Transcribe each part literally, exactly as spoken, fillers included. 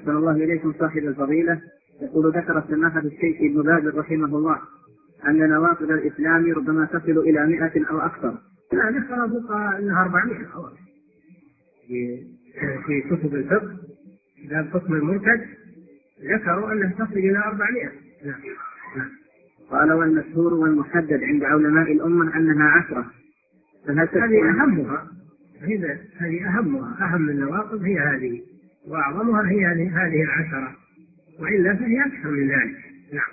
أحسن الله إليكم صاحب الفضيلة. يقول ذكر سماحة الشيخ ابن باز رحمه الله أن نواقض الإسلام ربما تصل إلى مئة أو أكثر. لا ذكر أبقى أنها أربعمائة في كتب الفقه كتاب حكم المرتد ذكروا أنها تصل إلى أربعمائة. نعم. نعم. قال والمشهور والمحدد عند علماء الأمة أنها عشرة. هذه أهمها هذه أهمها أهم النواقض هي هذه وأعظمها هي هذه العشرة وإلا فهي أكثر من ذلك. نعم.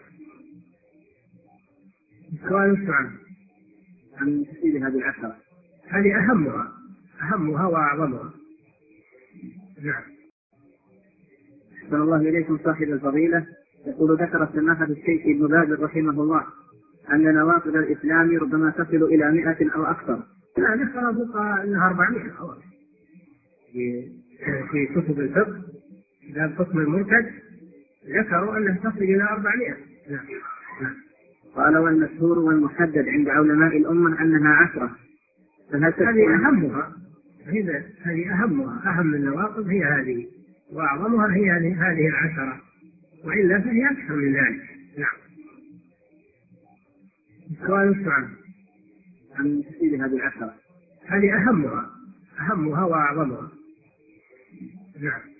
سؤال السؤال عن تفصيل هذه العشرة. هذه أهمها أهمها وأعظمها. نعم. أحسن الله إليكم صاحب الفضيلة. يقول ذكر سماحة الشيخ ابن باز رحمه الله أن نواقض الإسلام ربما تصل إلى مئة أو أكثر. لا ذكر أبقى أنها أربعمائة في كتب الفقه كتاب حكم المرتد ذكروا أنها تصل إلى أربعمائة. نعم. نعم. قال والمشهور والمحدد عند علماء الأمة أنها عشرة. هذه أهمها هذه أهمها أهم النواقض هي هذه وأعظمها هي هذه العشرة وإلا فهي أكثر من ذلك. نعم. سؤال السؤال عن تفصيل هذه العشرة. هذه أهمها أهمها وأعظمها. نعم.